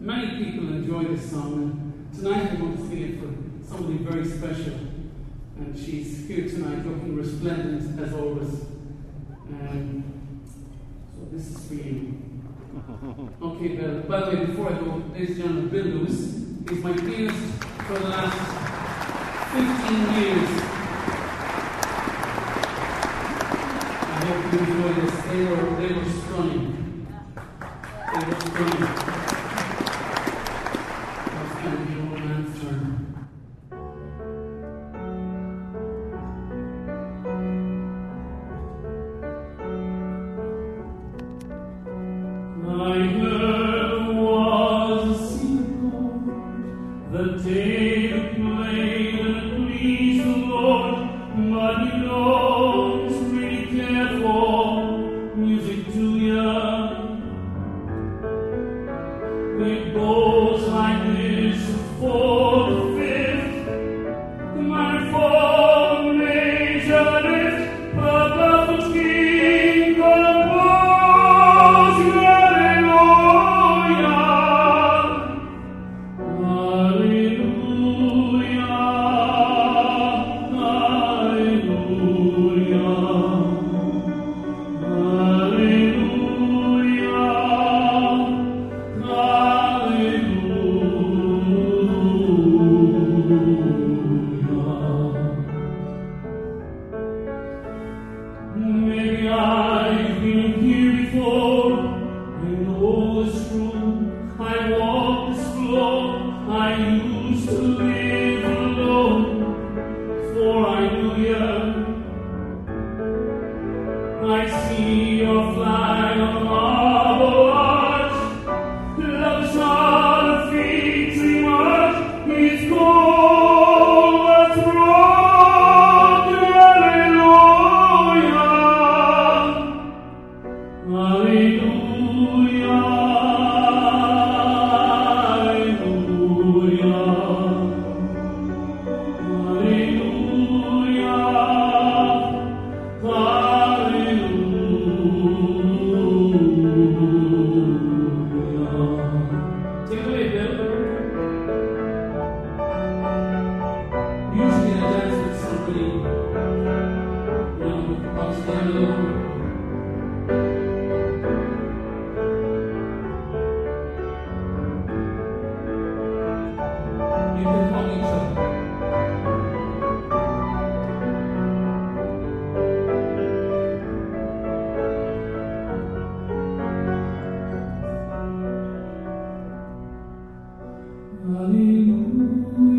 Many people enjoy this song, and tonight I want to sing it for somebody very special. And she's here tonight looking resplendent as always. So this is for you. Okay, Bill. By the way, before I go, ladies and gentlemen, Bill Lewis is my pianist for the last 15 years. I hope you enjoy this. They were stunning. They were stunning. That's going to be an old man's turn. I heard was a secret, the day you played and pleased the Lord, but you don't really care for music, do ya? It goes like this: for the fifth, the minor fall, the major lift, the baffled king compose. Maybe I've been here before. I know it's true. I walk this floor. I used to live alone before I knew you. I see your flag on marble arch. Love is not a feat too much. It's cold, but broken. Hallelujah, hallelujah, hallelujah, hallelujah. Take it away, Bill. Usually I dance with somebody, I'll stand alone. You can hug each other. Hallelujah.